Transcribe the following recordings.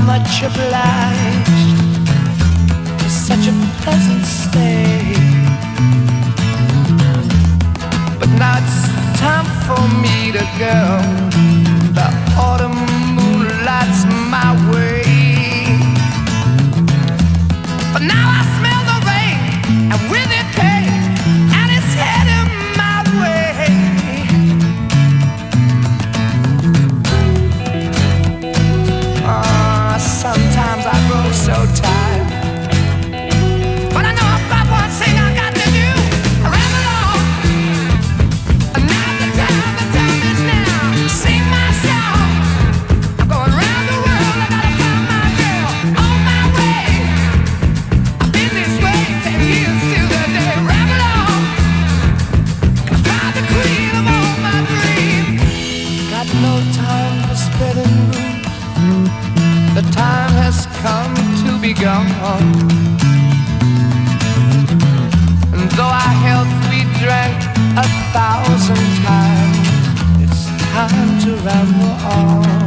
much obliged for such a pleasant stay. But now it's time for me to go. The autumn moonlight's my way. But now I smell the rain, and with it pain, and it's heading my way. Sometimes I grow so tired, but I know I've got one thing I got to do. I ramble on, and now the time is now. Sing my song, I'm going round the world. I gotta find my girl on my way. I've been this way 10 years till the day. Ramble on, I find the queen of all my dreams. Got no time for spreading news. The time has come to be gone. And though our health we drank 1,000 times, it's time to ramble on.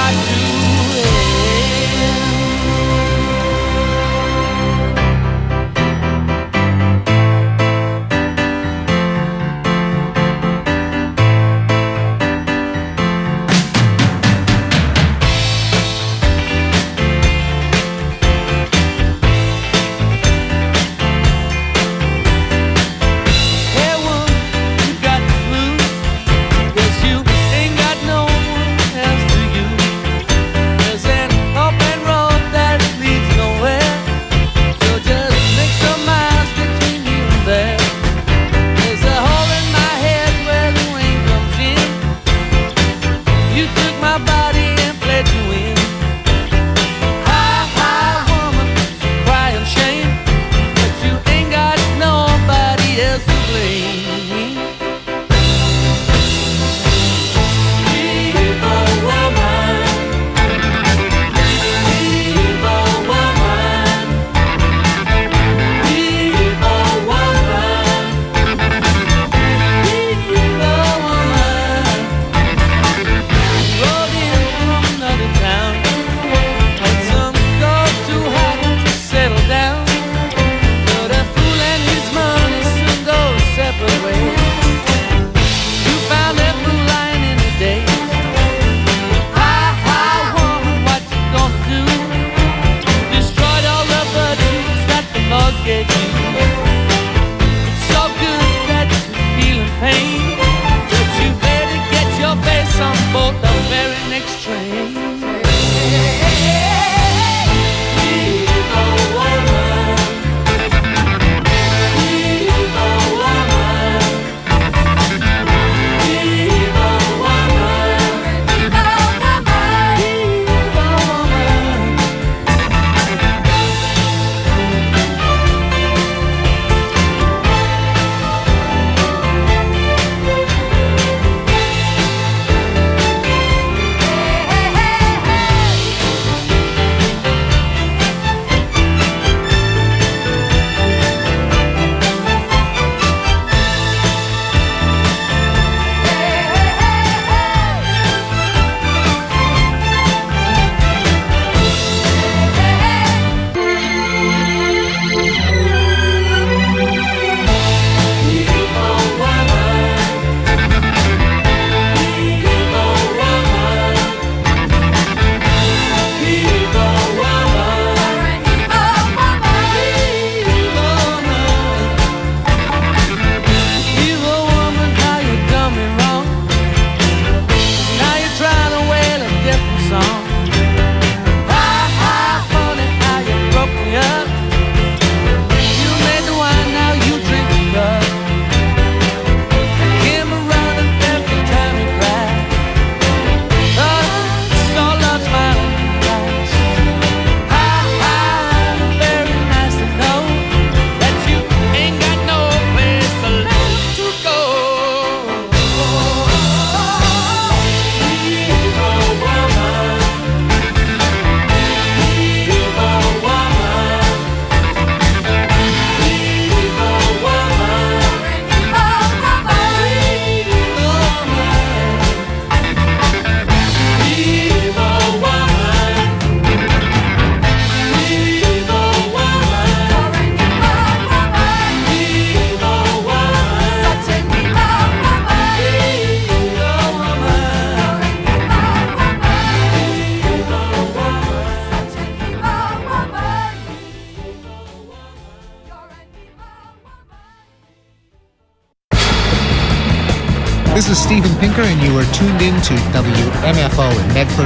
This is Steven Pinker, and you are tuned in to WMFO in Medford,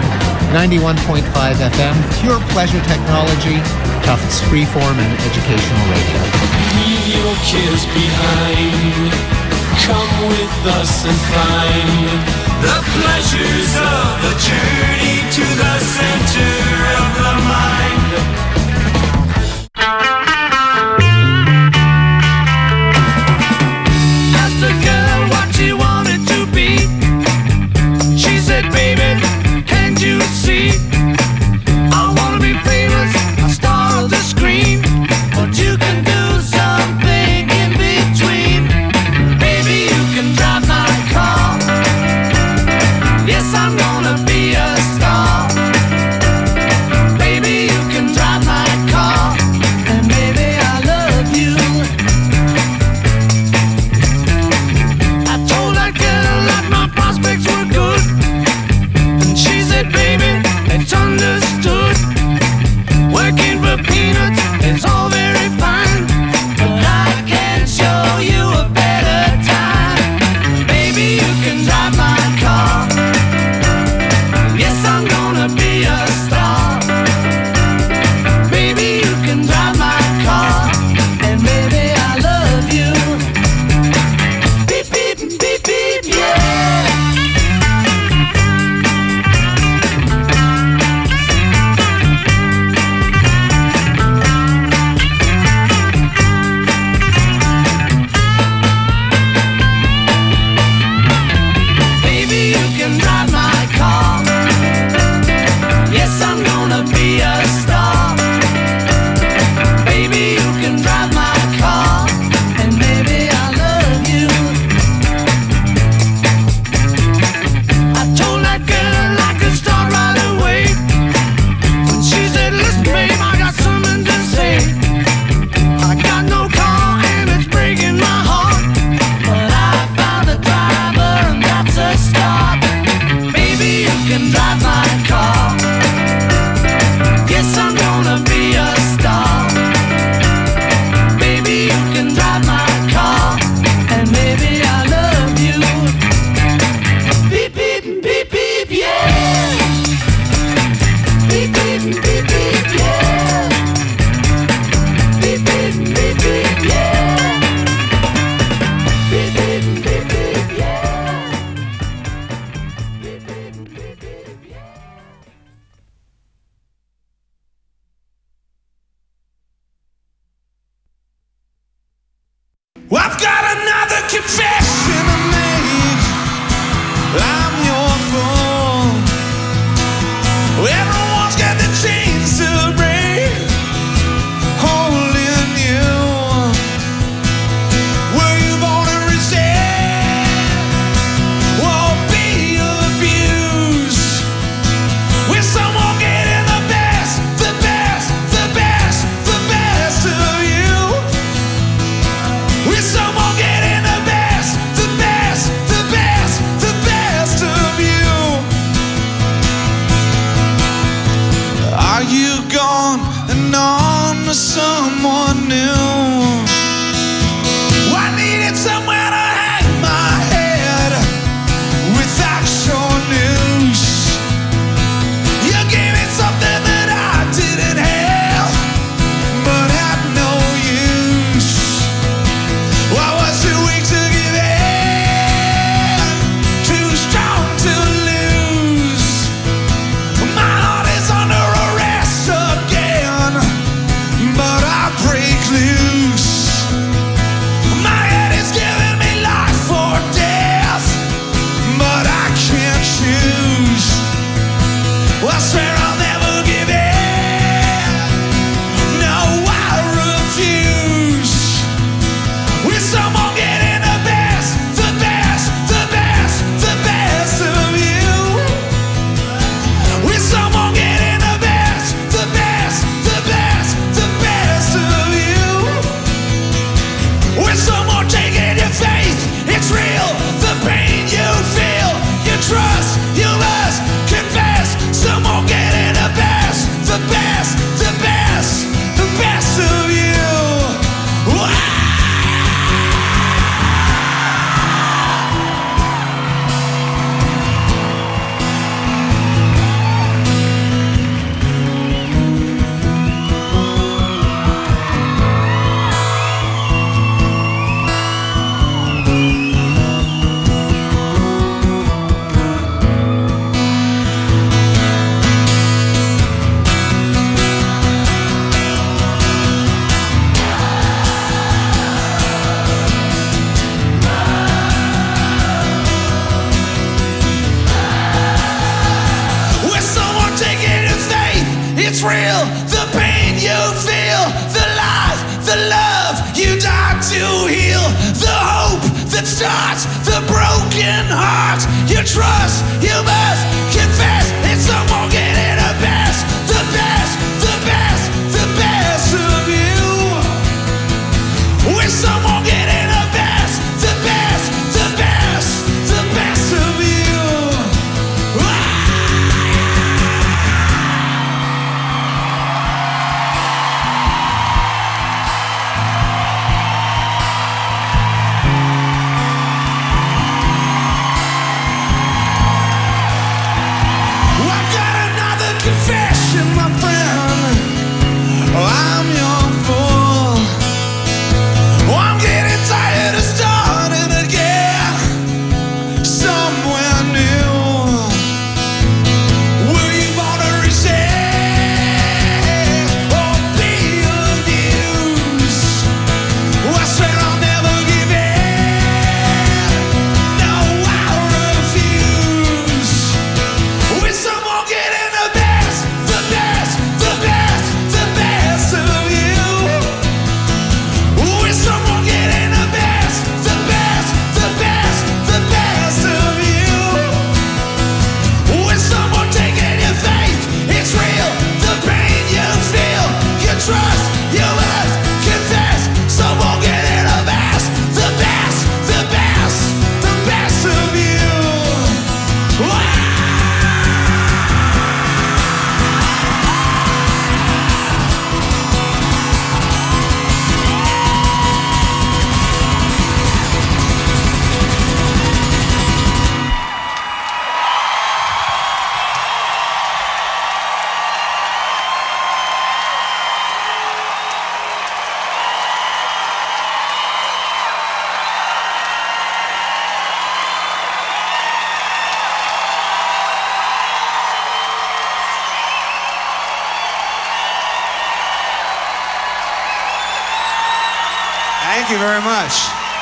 91.5 FM, pure pleasure technology, Tufts freeform and educational radio. Leave your cares behind. Come with us and find the pleasures of the journey to the center of the mind. I'm gonna be a star. real, the pain you feel, the life, the love you die to heal, the hope that starts the broken heart. You trust, you must confess, and someone getting the best, the best, the best, the best of you. With someone getting the best, the best, the best, the best of you. I've got another confession, my friend. I'm your fool. I'm getting tired of starting again somewhere new. Will you wanna resist or be abused? I said I'll never give in. No, I refuse. With someone getting the best, the best, the best, the best of you. With someone getting the best, the best, the best, the best of you. With someone taking your faith, it's real, the pain you feel, you trust, you must confess. Someone getting the best, the best, the best, the best of you. Thank you very much.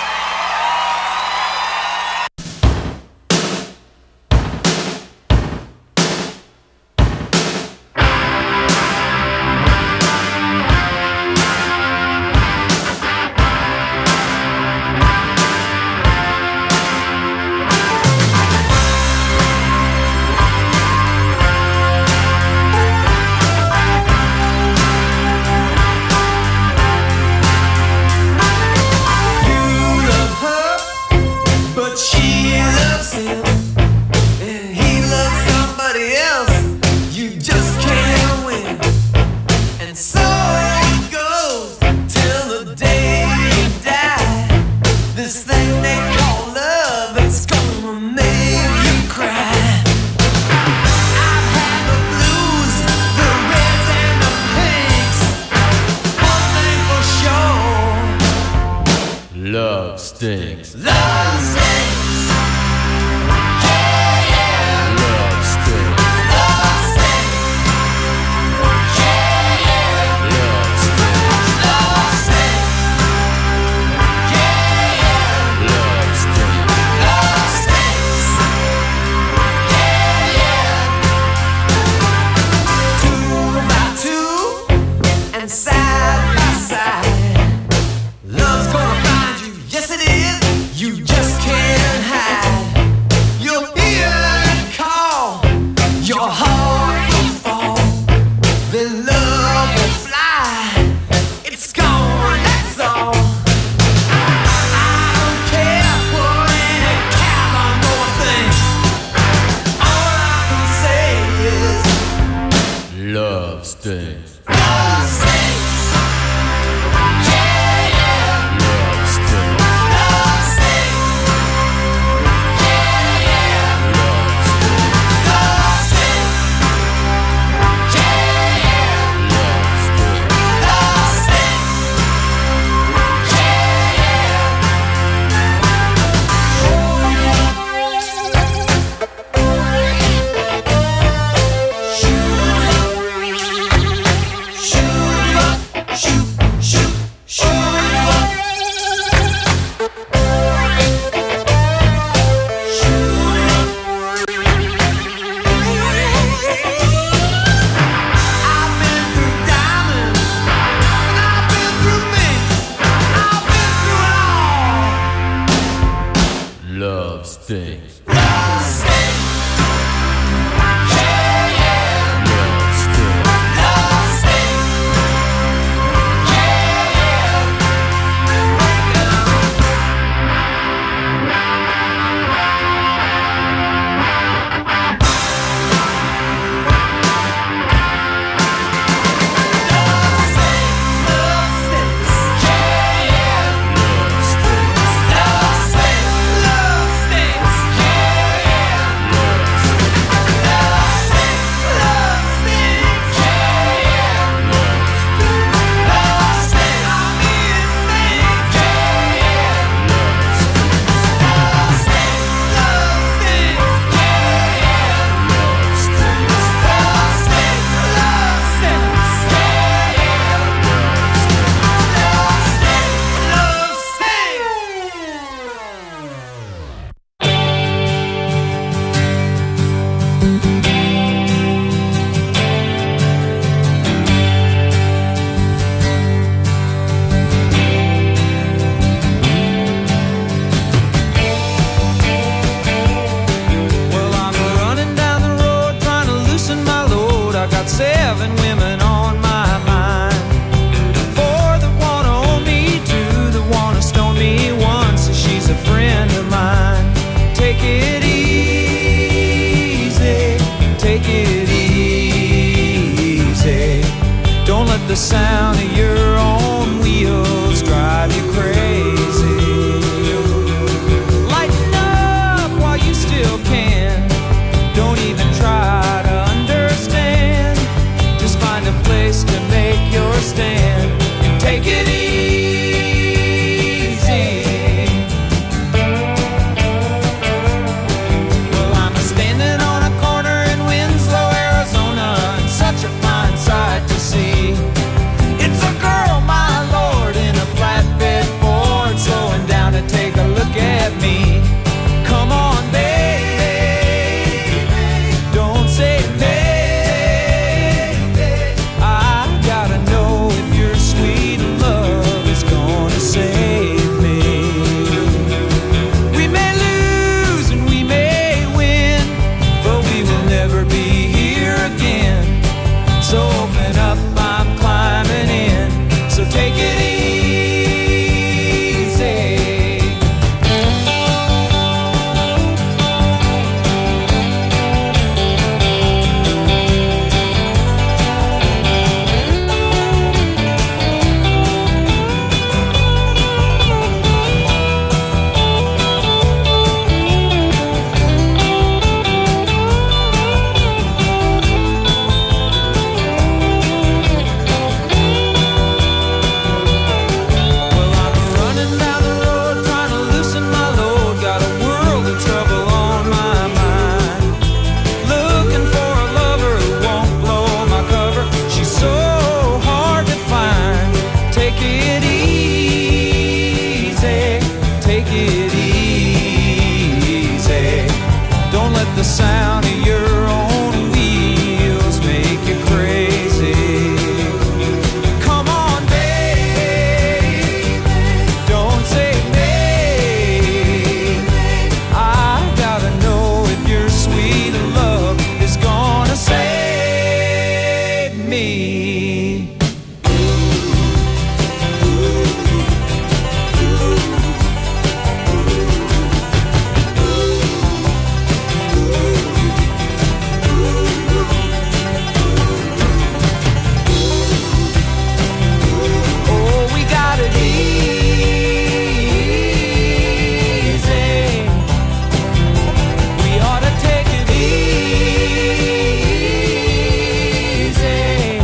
But she loves him, and he loves somebody else. You just can't win, and so it goes till the day you die. This thing they call love, it's gonna make you cry. I've had the blues, the reds and the pinks. One thing for sure, love stinks. Love stinks. Side by side, love's gonna find you. Yes, it is. You just can't hide. You'll hear it call. Your heart will fall. Then love will fly. It's gone. That's all. I don't care what any cows on more things. All I can say is love stinks. Love stinks. got 7 women on my mind. 4 that wanna own me, 2 that wanna stone me, 1 says she's a friend of mine. Take it easy, take it easy. Don't let the sound of your own wheels drive you crazy. Lighten up while you still can. Don't even try to understand. Just find a place to make your stand and take it easy. Well, I'm standing on a corner in Winslow, Arizona, and such a fine sight to see. It's a girl, my lord, in a flatbed Ford, slowing down to take a look at me. Come on, baby, don't say baby. I gotta know if your sweet love is gonna save me. We may lose and we may win, but we will never be here again. So open up, I'm climbing in. So take it easy. Well, I'm running down the road trying to loosen my load. Got a world of trouble on my mind. Looking for a lover who won't blow my cover. She's so hard to find. Take it easy, take it easy. Don't let the sound of your own wheels make you crazy. Come on, baby, don't say maybe. I gotta know if your sweet love is gonna save me. Oh, we got it easy. We ought to take it easy.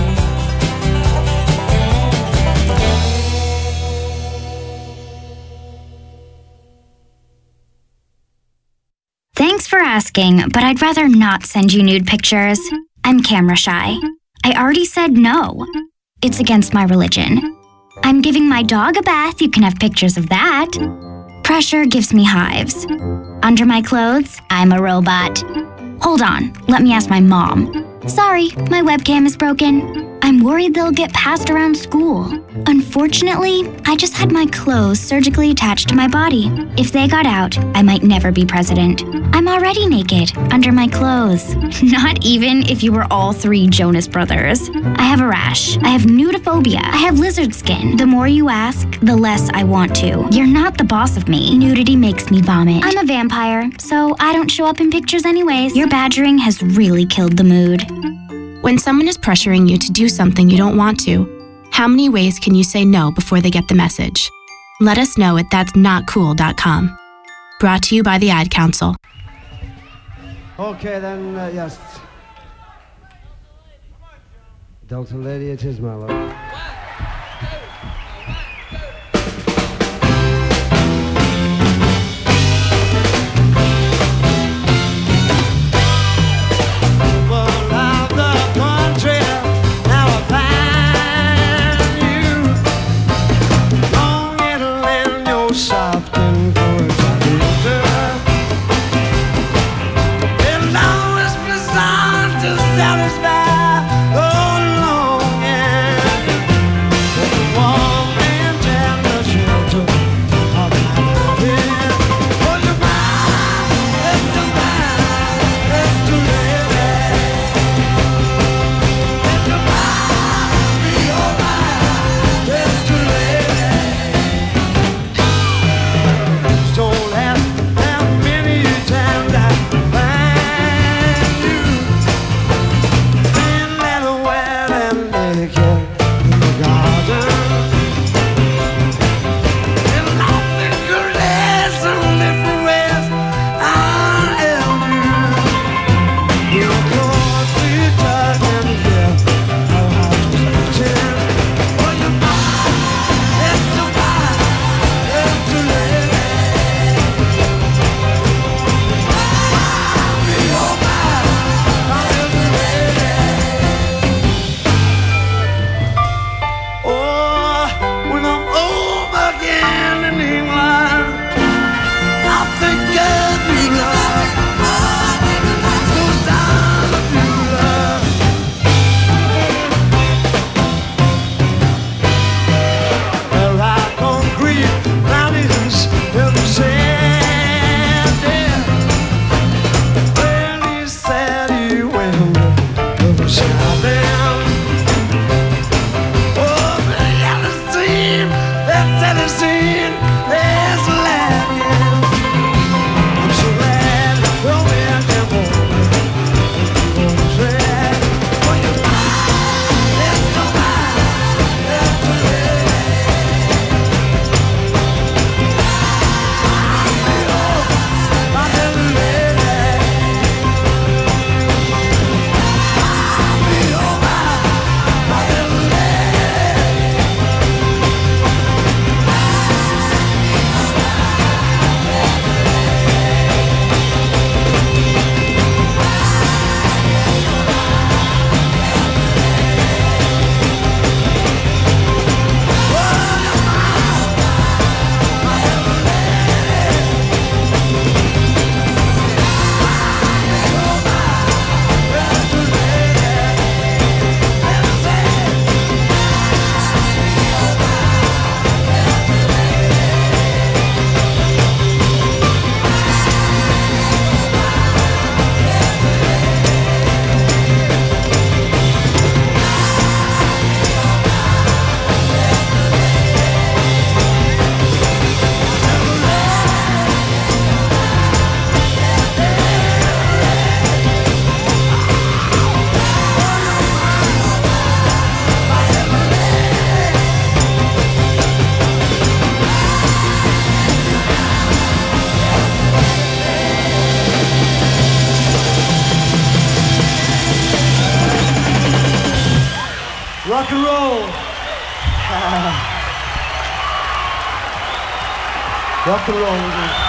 Thanks for asking, but I'd rather not send you nude pictures. I'm camera shy. I already said no. It's against my religion. I'm giving my dog a bath, you can have pictures of that. Pressure gives me hives. Under my clothes, I'm a robot. Hold on, let me ask my mom. Sorry, my webcam is broken. I'm worried they'll get passed around school. Unfortunately, I just had my clothes surgically attached to my body. If they got out, I might never be president. I'm already naked, under my clothes. Not even if you were all 3 Jonas Brothers. I have a rash. I have nudophobia. I have lizard skin. The more you ask, the less I want to. You're not the boss of me. Nudity makes me vomit. I'm a vampire, so I don't show up in pictures anyways. Your badgering has really killed the mood. When someone is pressuring you to do something you don't want to, how many ways can you say no before they get the message? Let us know at that'snotcool.com. Brought to you by the Ad Council. Okay, then, yes. Delta Lady, it is, my love. Rock and roll. Rock and roll.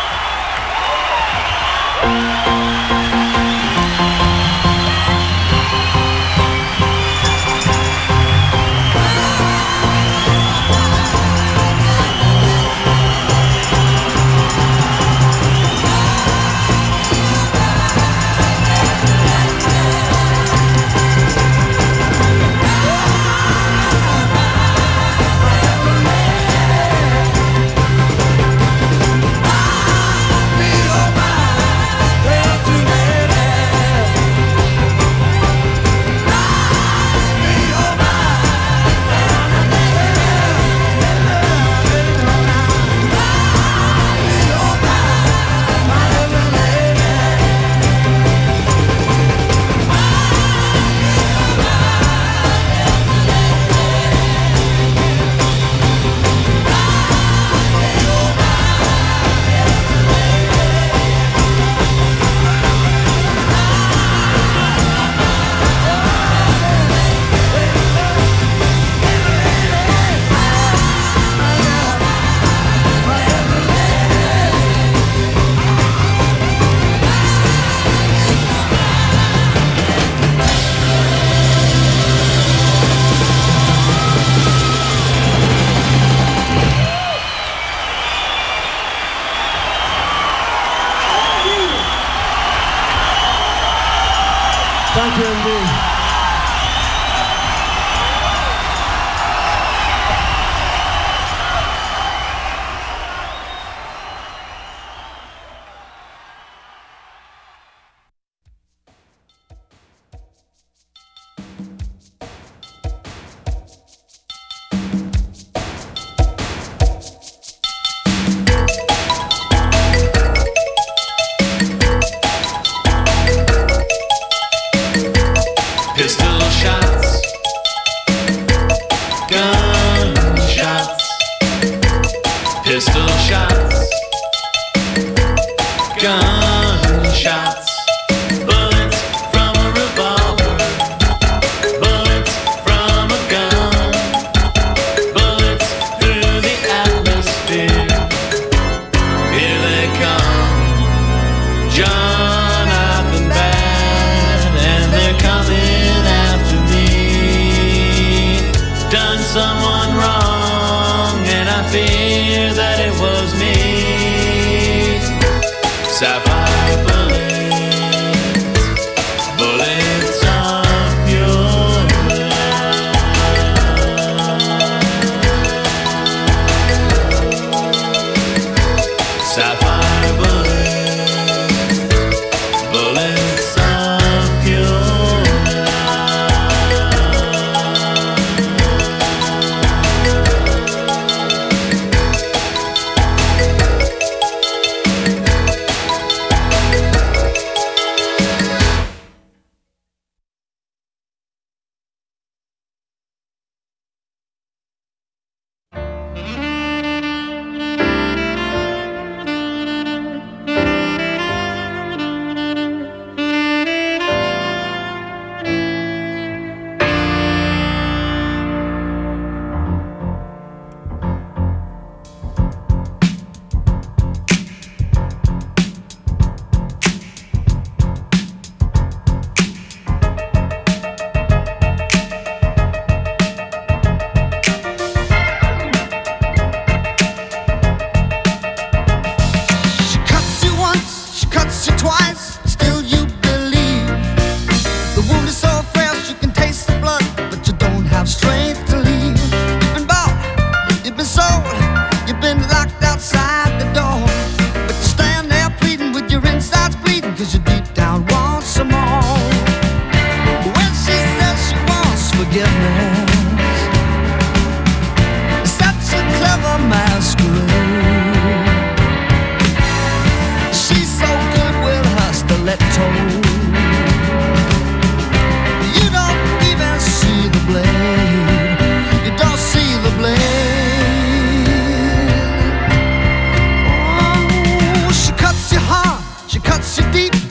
Thank you indeed. Pistol shots, gunshots, pistol shots, gunshots, bullets from a revolver, bullets from a gun, bullets through the atmosphere. Here they come, Jonathan Bad, and they're coming. Done someone wrong, and I fear that it was me. Sapphire bullets, bullets of your life. Sapphire bullets, bullets of your life.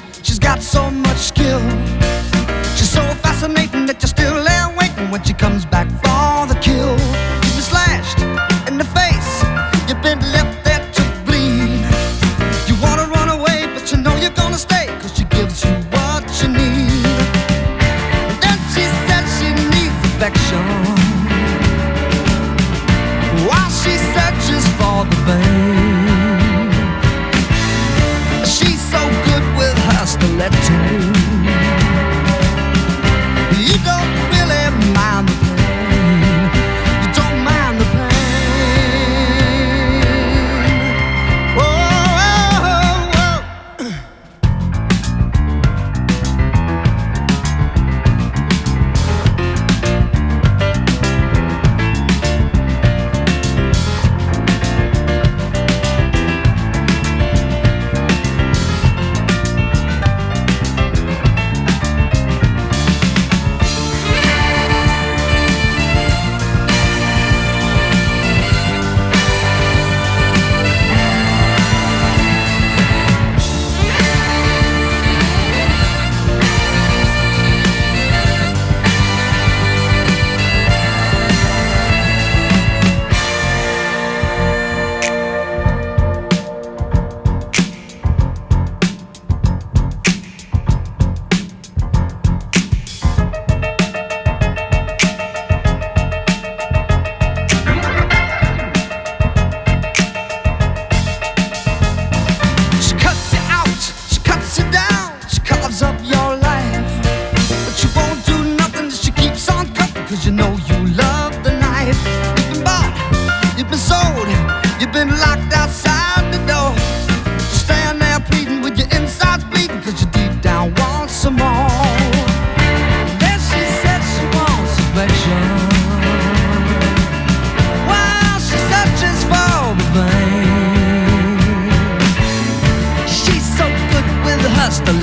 got so much skill. She's so fascinating that you're still there waiting when she comes back.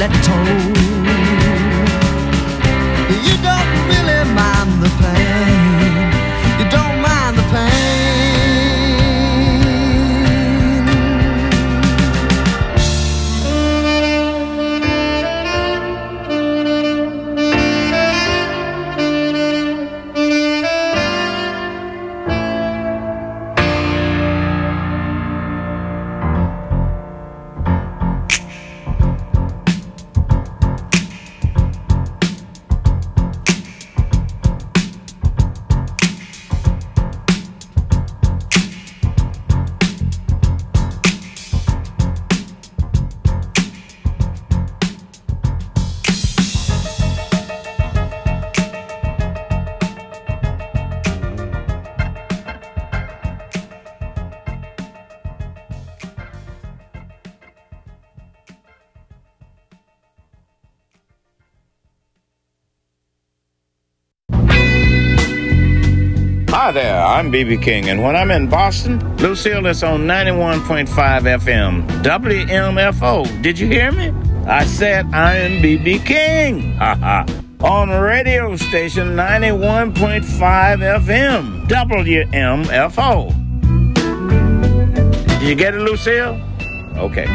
stiletto. You don't really mind the pain. You don't mind the pain. Hi there, I'm B.B. King, and when I'm in Boston, Lucille is on 91.5 FM, WMFO. Did you hear me? I said I am B.B. King. On radio station 91.5 FM, WMFO. Did you get it, Lucille? Okay.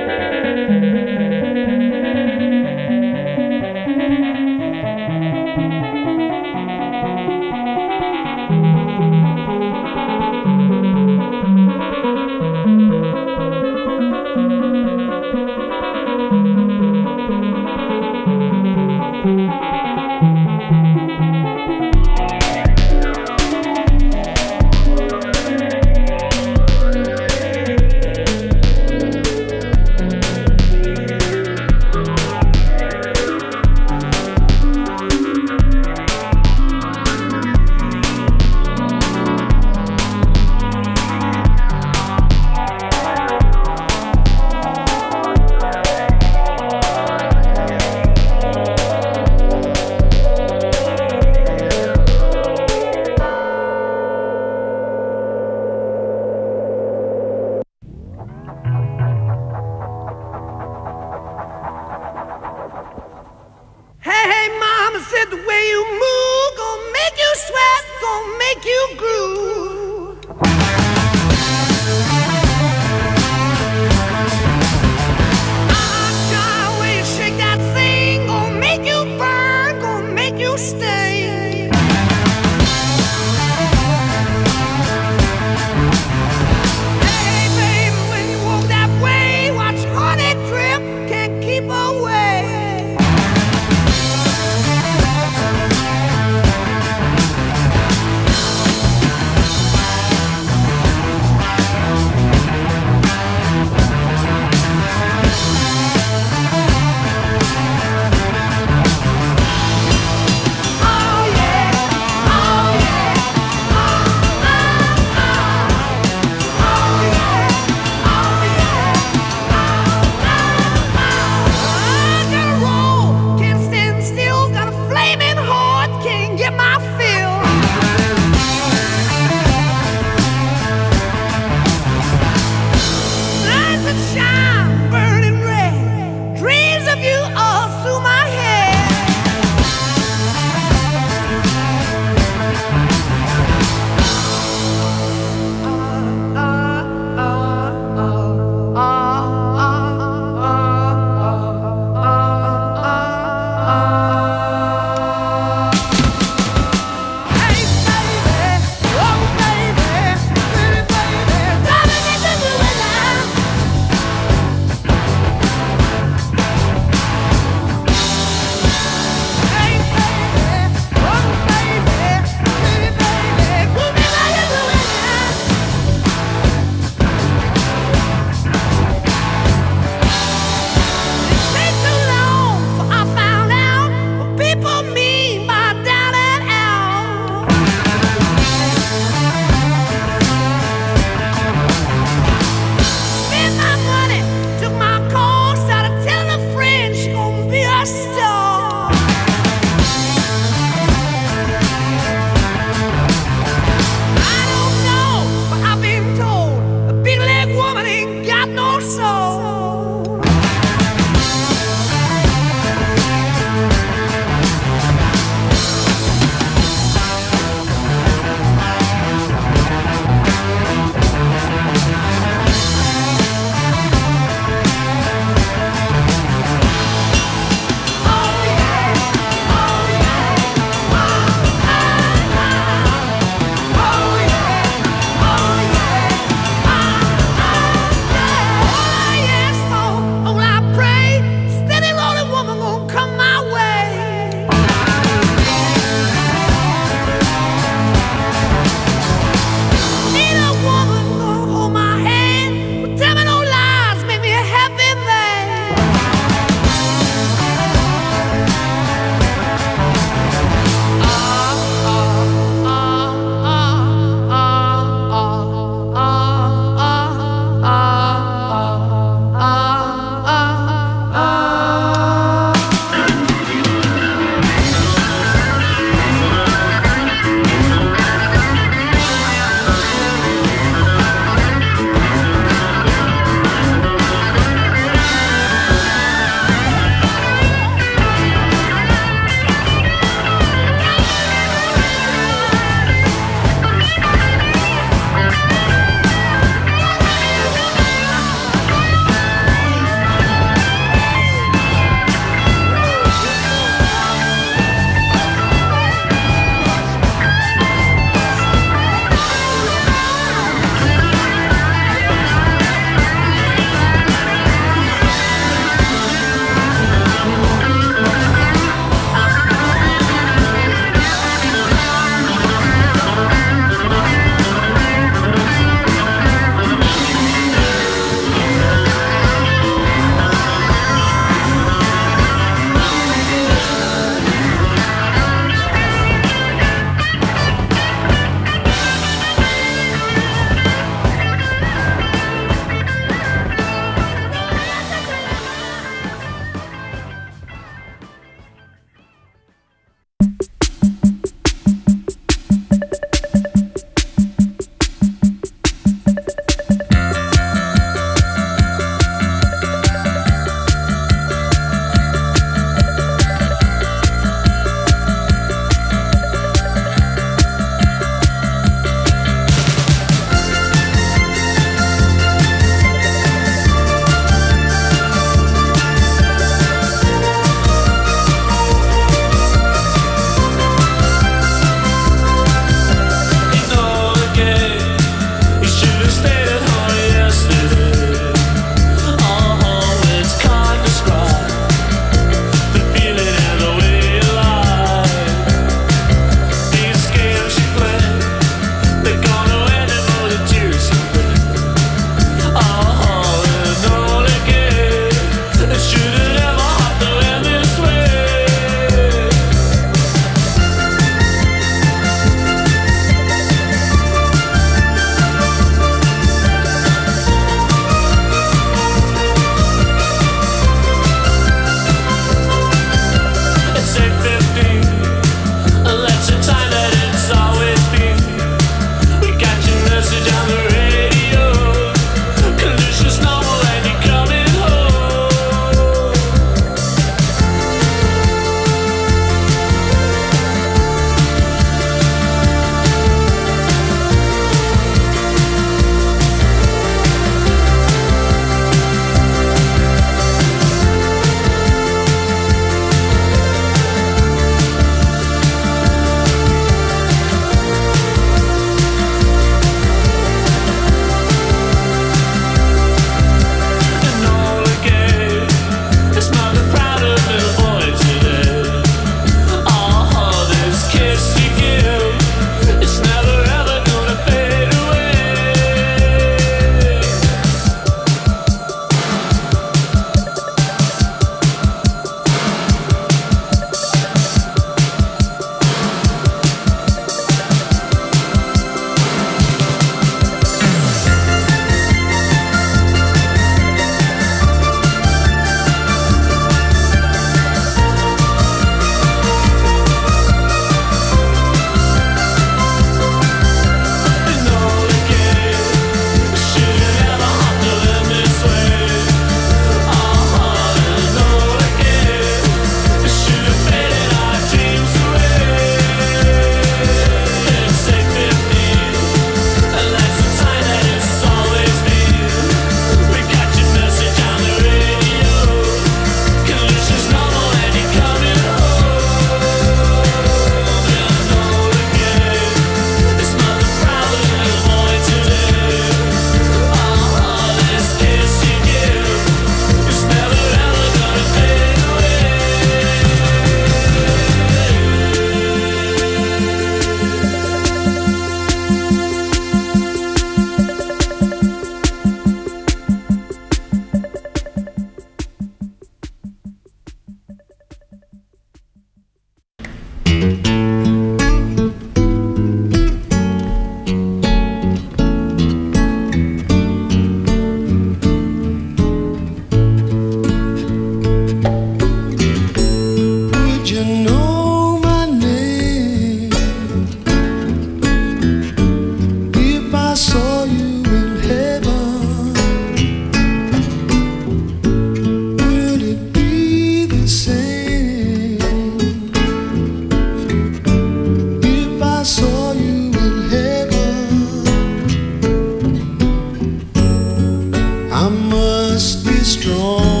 strong.